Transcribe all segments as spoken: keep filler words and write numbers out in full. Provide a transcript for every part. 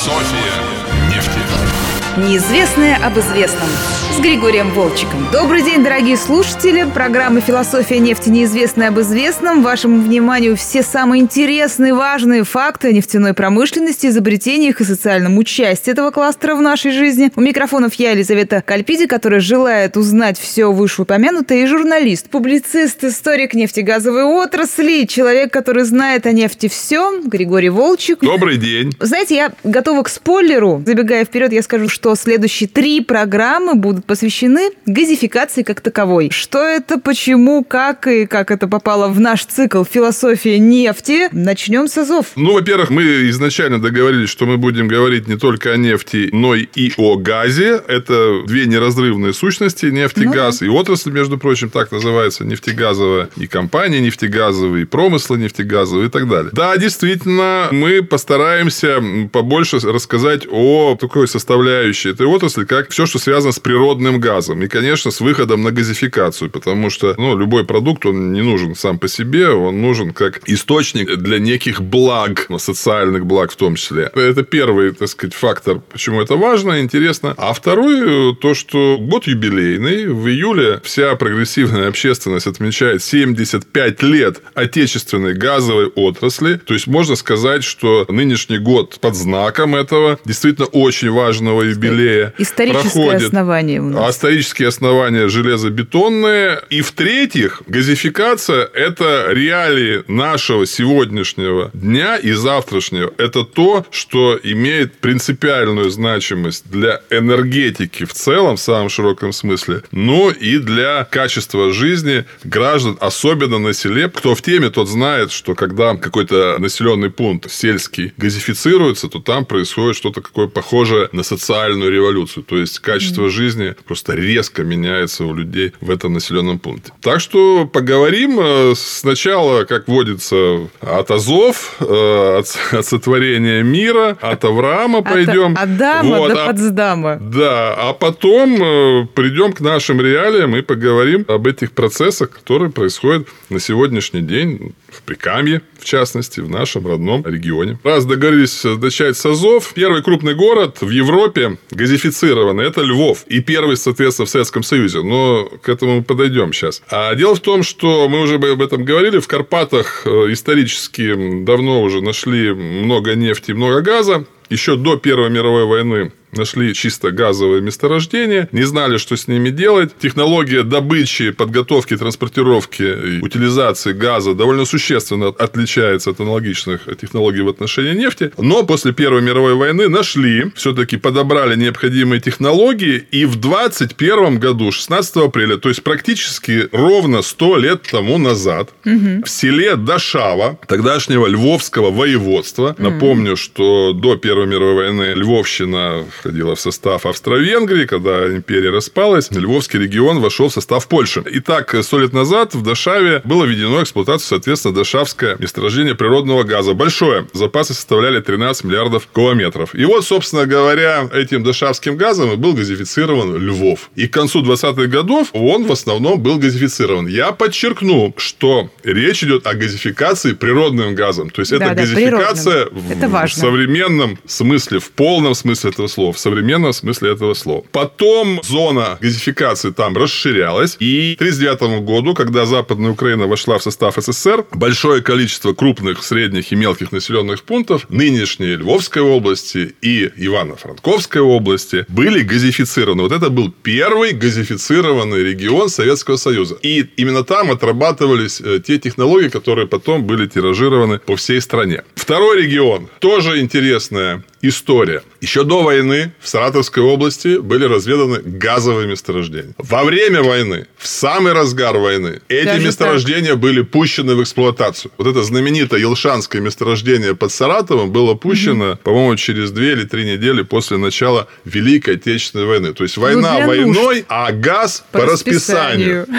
Философия нефти. Неизвестное об известном с Григорием Волчеком. Добрый день, дорогие слушатели. Программа «Философия нефти. Неизвестное об известном». Вашему вниманию все самые интересные, важные факты о нефтяной промышленности, изобретениях и социальном участии этого кластера в нашей жизни. У микрофонов я, Елизавета Кальпиди, которая желает узнать все вышеупомянутое, и журналист, публицист, историк нефтегазовой отрасли, человек, который знает о нефти все, Григорий Волчек. Добрый день. Знаете, я готова к спойлеру. Забегая вперед, я скажу, что следующие три программы будут посвящены газификации как таковой. Что это, почему, как и как это попало в наш цикл «Философия нефти». Начнем с азов. Ну, во-первых, мы изначально договорились, что мы будем говорить не только о нефти, но и о газе. Это две неразрывные сущности, нефть и ну, газ. И отрасль, между прочим, так называется, нефтегазовая. И компании нефтегазовые, и промыслы нефтегазовые и так далее. Да, действительно, мы постараемся побольше рассказать о такой составляющей этой отрасли, как все, что связано с природным газом. И, конечно, с выходом на газификацию, потому что ну, любой продукт, он не нужен сам по себе, он нужен как источник для неких благ, социальных благ в том числе. Это первый, так сказать, фактор, почему это важно, интересно. А второй, то, что год юбилейный. В июле вся прогрессивная общественность отмечает семьдесят пять лет отечественной газовой отрасли. То есть, можно сказать, что нынешний год под знаком этого действительно очень важного юбилея. Историческое проходит. основание у нас. А исторические основания железобетонные. И в-третьих, газификация – это реалии нашего сегодняшнего дня и завтрашнего. Это то, что имеет принципиальную значимость для энергетики в целом, в самом широком смысле, но и для качества жизни граждан, особенно на селе. Кто в теме, тот знает, что когда какой-то населенный пункт сельский газифицируется, то там происходит что-то какое похожее на социальную революцию. То есть, качество mm. жизни просто резко меняется у людей в этом населенном пункте. Так что поговорим сначала, как водится, от азов, от, от сотворения мира, от Авраама от пойдем. От Адама вот, до а, Потсдама. Да, а потом придем к нашим реалиям и поговорим об этих процессах, которые происходят на сегодняшний день в Прикамье, в частности, в нашем родном регионе. Раз договорились начать с азов, первый крупный город в Европе газифицированный – это Львов. И первый, соответственно, в Советском Союзе. Но к этому мы подойдем сейчас. А дело в том, что мы уже об этом говорили. В Карпатах исторически давно уже нашли много нефти и много газа. Еще до Первой мировой войны нашли чисто газовые месторождения, не знали, что с ними делать. Технология добычи, подготовки, транспортировки и утилизации газа довольно существенно отличается от аналогичных технологий в отношении нефти. Но после Первой мировой войны нашли, все-таки подобрали необходимые технологии, и в двадцать первом году, шестнадцатого апреля, то есть практически ровно сто лет тому назад, угу. в селе Дашава, тогдашнего Львовского воеводства, угу. напомню, что до Первой мировой войны Львовщина входила в состав Австро-Венгрии, когда империя распалась, Львовский регион вошел в состав Польши. Итак, сто лет назад в Дашаве было введено в эксплуатацию, соответственно, Дашавское месторождение природного газа. Большое. Запасы составляли тринадцать миллиардов километров. И вот, собственно говоря, этим дашавским газом и был газифицирован Львов. И к концу двадцатых годов он в основном был газифицирован. Я подчеркну, что речь идет о газификации природным газом. То есть, да, это да, газификация в, это в современном смысле, в полном смысле этого слова. В современном смысле этого слова. Потом зона газификации там расширялась. И к тысяча девятьсот тридцать девятому году, когда Западная Украина вошла в состав СССР, большое количество крупных, средних и мелких населенных пунктов нынешней Львовской области и Ивано-Франковской области были газифицированы. Вот это был первый газифицированный регион Советского Союза. И именно там отрабатывались те технологии, которые потом были тиражированы по всей стране. Второй регион. Тоже интересная история. Еще до войны в Саратовской области были разведаны газовые месторождения. Во время войны, в самый разгар войны, эти Даже месторождения так. были пущены в эксплуатацию. Вот это знаменитое Елшанское месторождение под Саратовом было пущено, угу. по-моему, через две или три недели после начала Великой Отечественной войны. То есть, война ну, войной, нужд. а газ по, по расписанию. расписанию.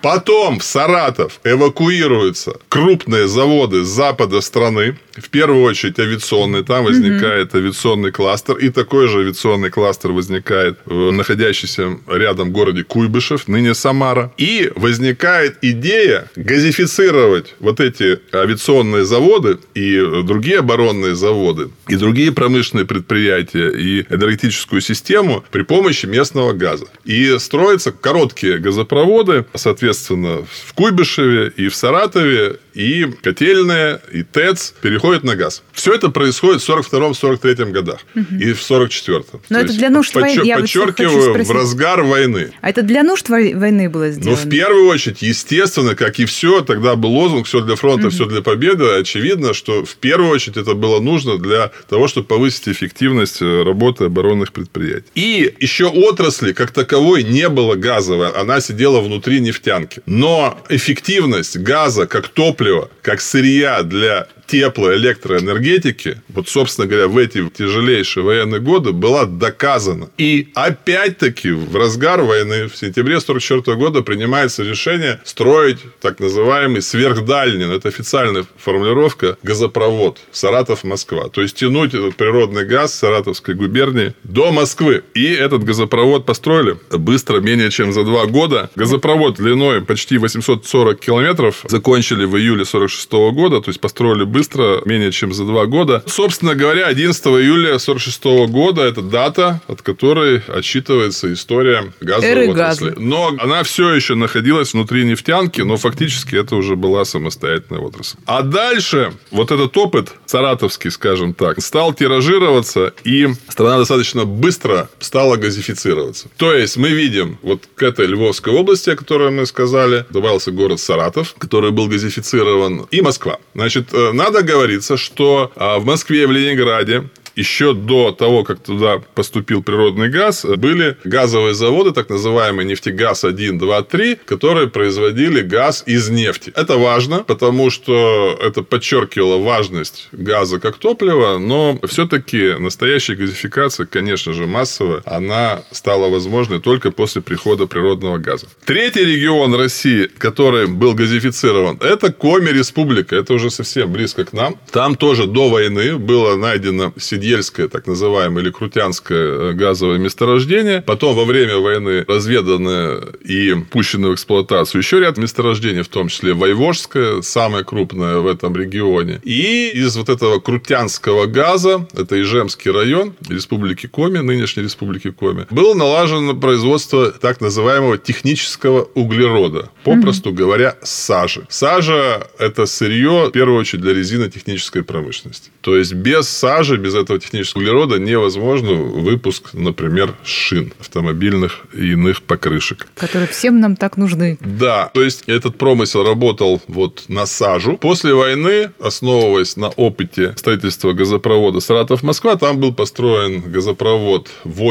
Потом в Саратов эвакуируются крупные заводы с запада страны. В первую очередь авиационные. Там возникает mm-hmm. авиационный кластер. И такой же авиационный кластер возникает в находящемся рядом городе Куйбышев, ныне Самара. И возникает идея газифицировать вот эти авиационные заводы и другие оборонные заводы, и другие промышленные предприятия, и энергетическую систему при помощи местного газа. И строятся короткие газопроводы, соответственно, в Куйбышеве и в Саратове, и котельные, и ТЭЦ переходят на газ. Все это происходит в сорок втором - сорок третьем годах. Угу. И в сорок четвёртом. Но это для нужд войны. Подчер- подчеркиваю, в разгар войны. А это для нужд войны было сделано? Ну, в первую очередь, естественно, как и все, тогда был лозунг «все для фронта, угу. все для победы». Очевидно, что в первую очередь это было нужно для того, чтобы повысить эффективность работы оборонных предприятий. И еще отрасли, как таковой, не было газовой. Она сидела внутри нефтянки. Но эффективность газа как топлива, как сырья для теплоэлектроэнергетики, вот, собственно говоря, в эти тяжелейшие военные годы была доказана. И опять-таки в разгар войны в сентябре сорок четвёртого года принимается решение строить так называемый сверхдальний, это официальная формулировка, газопровод Саратов-Москва. То есть тянуть этот природный газ Саратовской губернии до Москвы. И этот газопровод построили быстро, менее чем за два года. Газопровод длиной почти восемьсот сорок километров закончили в июле сорок шестого года, то есть построили быстро, менее чем за два года. Собственно говоря, одиннадцатого июля сорок шестого года это дата, от которой отсчитывается история газовой отрасли. Но она все еще находилась внутри нефтянки, но фактически это уже была самостоятельная отрасль. А дальше вот этот опыт саратовский, скажем так, стал тиражироваться, и страна достаточно быстро стала газифицироваться. То есть мы видим вот к этой Львовской области, о которой мы сказали, добавился город Саратов, который был газифицирован, и Москва. Значит, надо говориться, что в Москве и в Ленинграде еще до того, как туда поступил природный газ, были газовые заводы, так называемый нефтегаз один, два, три, которые производили газ из нефти. Это важно, потому что это подчеркивало важность газа как топлива, но все-таки настоящая газификация, конечно же, массовая, она стала возможной только после прихода природного газа. Третий регион России, который был газифицирован, это Коми-республика. Это уже совсем близко к нам. Там тоже до войны было найдено сидельное так называемое, или крутянское газовое месторождение. Потом во время войны разведаны и пущены в эксплуатацию еще ряд месторождений, в том числе Войвожское, самое крупное в этом регионе. И из вот этого крутянского газа, это Ижемский район Республики Коми, нынешней Республики Коми, было налажено производство так называемого технического углерода. Попросту mm-hmm. говоря, сажи. Сажа – это сырье, в первую очередь, для резинотехнической промышленности. То есть без сажи, без этого технического углерода невозможно выпуск, например, шин автомобильных и иных покрышек. Которые всем нам так нужны. Да, то есть этот промысел работал вот на сажу. После войны, основываясь на опыте строительства газопровода Саратов-Москва, там был построен газопровод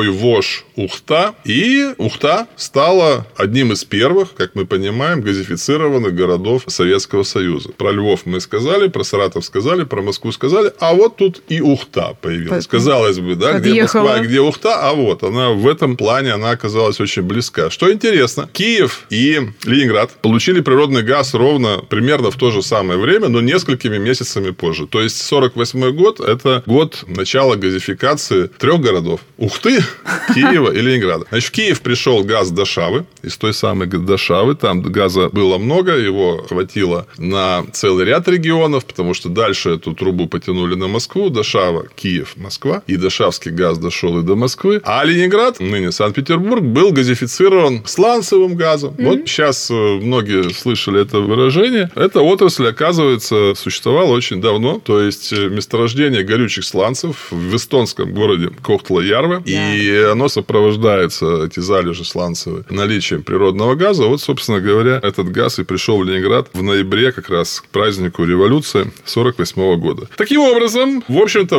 Войвож-Ухта. И Ухта стала одним из первых, как мы понимаем, газифицированных городов Советского Союза. Про Львов мы сказали, про Саратов сказали, про Москву сказали, а вот тут и Ухта появилась. Казалось бы, да, где Москва, где Ухта, а вот она в этом плане, она оказалась очень близка. Что интересно, Киев и Ленинград получили природный газ ровно примерно в то же самое время, но несколькими месяцами позже. То есть сорок восьмой год – это год начала газификации трех городов: Ухты, Киева и Ленинграда. Значит, в Киев пришел газ Дашавы, из той самой Дашавы. Там газа было много, его хватило на целый ряд регионов, потому что дальше эту трубу потянули на Москву. Дашава, Киев, Москва. И дашавский газ дошел и до Москвы. А Ленинград, ныне Санкт-Петербург, был газифицирован сланцевым газом. Mm-hmm. Вот сейчас многие слышали это выражение. Эта отрасль, оказывается, существовала очень давно. То есть месторождение горючих сланцев в эстонском городе Кохтла-Ярве. Yeah. И оно сопровождается, эти залежи сланцевые, наличием природного газа. Вот, собственно говоря, этот газ и пришел в Ленинград в ноябре, как раз к празднику революции сорок восьмого года. Таким образом, в общем-то, были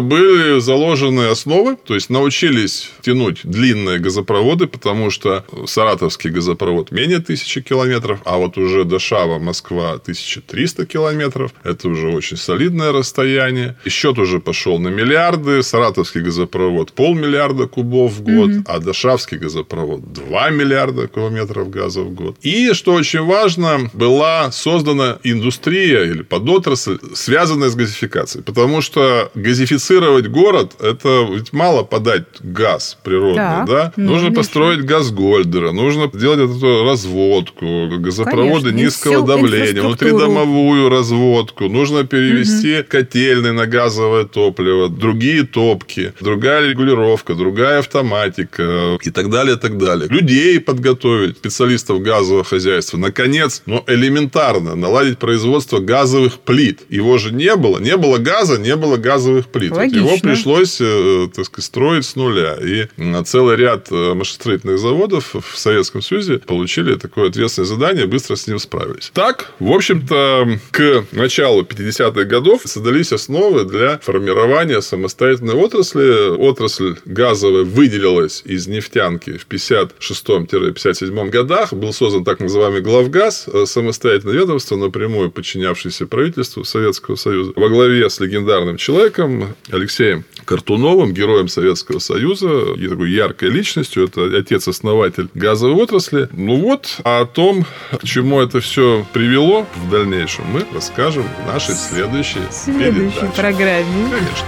были заложены основы, то есть научились тянуть длинные газопроводы, потому что саратовский газопровод менее тысячи километров, а вот уже Дашава, Москва тысяча триста километров. Это уже очень солидное расстояние. И счет уже пошел на миллиарды. Саратовский газопровод полмиллиарда кубов в год, mm-hmm. а Дашавский газопровод два миллиарда километров газа в год. И, что очень важно, была создана индустрия или подотрасль, связанная с газификацией. Потому что газифицировать город – это ведь мало подать газ природный, так, да? Ну, нужно конечно. построить газгольдеры, нужно делать эту разводку, газопроводы конечно, низкого давления, внутридомовую разводку, нужно перевести угу. котельные на газовое топливо, другие топки, другая регулировка, другая автоматика и так далее, и так далее. Людей подготовить, специалистов газового хозяйства. Наконец, но элементарно наладить производство газовых плит. Его же не было. Не было газа, не было газовых плит. Вот его пришлось, так сказать, строить с нуля. И целый ряд машиностроительных заводов в Советском Союзе получили такое ответственное задание, быстро с ним справились. Так, в общем-то, к началу пятидесятых годов создались основы для формирования самостоятельной отрасли. Отрасль газовая выделилась из нефтянки в пятьдесят шестом — пятьдесят седьмом годах. Был создан так называемый главгаз, самостоятельное ведомство, напрямую подчинявшееся правительству Советского Союза, во главе с легендарным человеком Алексеем Картуновым, героем Советского Союза, и такой яркой личностью. Это отец-основатель газовой отрасли. Ну вот, а о том, к чему это все привело в дальнейшем, мы расскажем в нашей следующей, следующей передаче. программе. Конечно.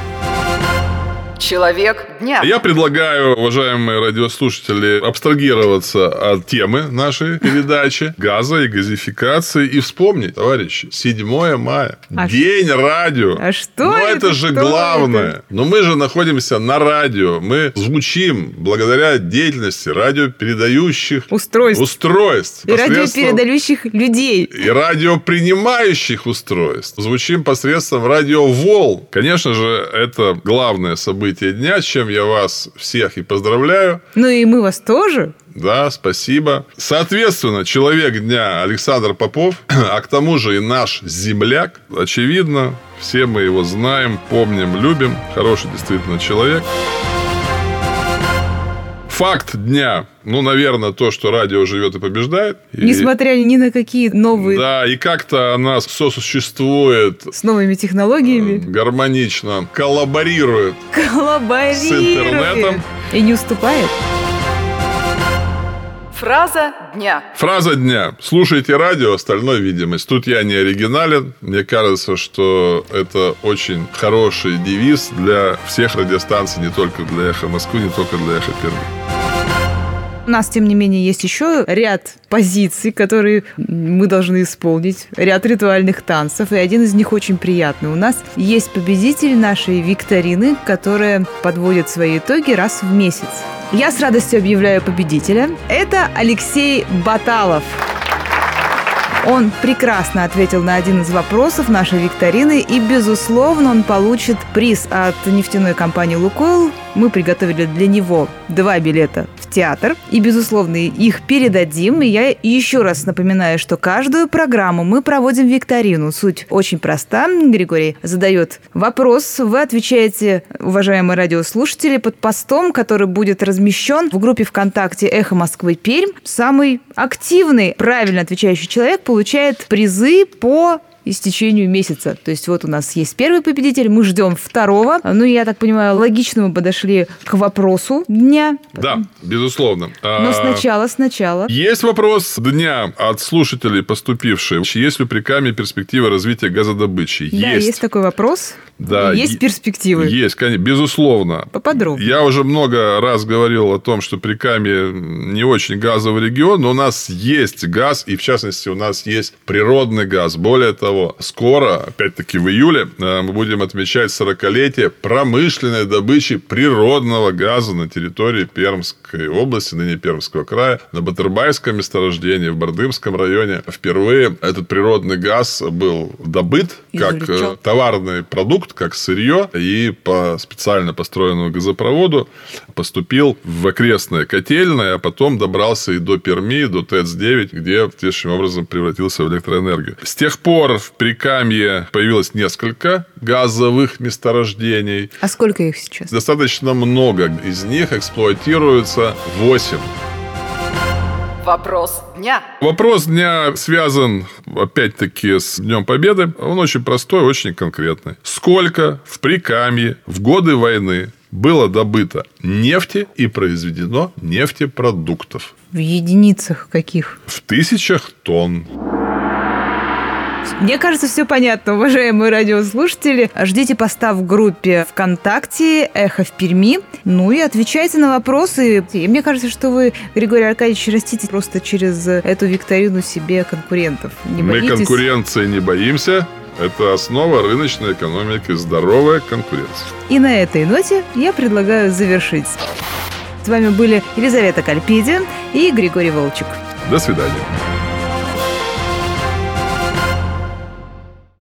Человек дня. Я предлагаю, уважаемые радиослушатели, абстрагироваться от темы нашей передачи газа и газификации и вспомнить, товарищи, седьмое мая, а день ш... радио. А что Но это? это же что главное. Это? Но мы же находимся на радио. Мы звучим благодаря деятельности радиопередающих устройств. устройств и радиопередающих людей. И радиопринимающих устройств. Звучим посредством радиоволн. Конечно же, это главное событие дня, с чем я вас всех и поздравляю. Ну и мы вас тоже. Да, спасибо. Соответственно, человек дня Александр Попов, а к тому же и наш земляк. Очевидно, все мы его знаем, помним, любим. Хороший действительно человек. Факт дня. Ну, наверное, то, что радио живет и побеждает. Несмотря и... ни на какие новые... Да, и как-то она сосуществует... С новыми технологиями. Гармонично. Коллаборирует. Коллаборирует. С интернетом. И не уступает. Фраза дня. Фраза дня. Слушайте радио, остальное видимость. Тут я не оригинален. Мне кажется, что это очень хороший девиз для всех радиостанций, не только для «Эхо Москвы», не только для «Эхо Перми». У нас, тем не менее, есть еще ряд позиций, которые мы должны исполнить, ряд ритуальных танцев, и один из них очень приятный. У нас есть победитель нашей викторины, которая подводит свои итоги раз в месяц. Я с радостью объявляю победителя. Это Алексей Баталов. Он прекрасно ответил на один из вопросов нашей викторины, и, безусловно, он получит приз от нефтяной компании «Лукойл». Мы приготовили для него два билета в театр, и, безусловно, их передадим. И я еще раз напоминаю, что каждую программу мы проводим викторину. Суть очень проста. Григорий задает вопрос, вы отвечаете, уважаемые радиослушатели, под постом, который будет размещен в группе ВКонтакте «Эхо Москвы Пермь». Самый активный, правильно отвечающий человек получает призы по истечению месяца. То есть вот у нас есть первый победитель, мы ждем второго. Ну, я так понимаю, логично мы подошли к вопросу дня. Да, безусловно. Но сначала, сначала. Есть вопрос дня от слушателей, поступивший. Есть ли при Прикамье перспективы развития газодобычи? Да, есть. есть такой вопрос. Да, есть перспективы. Есть, конечно, безусловно. Поподробнее. Я уже много раз говорил о том, что Прикамье не очень газовый регион, но у нас есть газ, и в частности у нас есть природный газ. Более того, скоро, опять-таки в июле, мы будем отмечать сорокалетие промышленной добычи природного газа на территории Пермской области, ныне Пермского края, на Батырбайском месторождении, в Бардымском районе. Впервые этот природный газ был добыт как Извлечен. товарный продукт, как сырье, и по специально построенному газопроводу поступил в окрестные котельные, а потом добрался и до Перми, до ТЭЦ девять, где естественным образом превратился в электроэнергию. С тех пор в Прикамье появилось несколько газовых месторождений. А сколько их сейчас? Достаточно много. Из них эксплуатируется восемь. Вопрос дня. Вопрос дня связан, опять-таки, с Днем Победы. Он очень простой, очень конкретный. Сколько в Прикамье в годы войны было добыто нефти и произведено нефтепродуктов? В единицах каких? В тысячах тонн. Мне кажется, все понятно, уважаемые радиослушатели. Ждите поста в группе ВКонтакте «Эхо в Перми». Ну и отвечайте на вопросы. И мне кажется, что вы, Григорий Аркадьевич, растите просто через эту викторину себе конкурентов. Не боитесь? Мы конкуренции не боимся. Это основа рыночной экономики, здоровая конкуренция. И на этой ноте я предлагаю завершить. С вами были Елизавета Кальпидзе и Григорий Волчек. До свидания.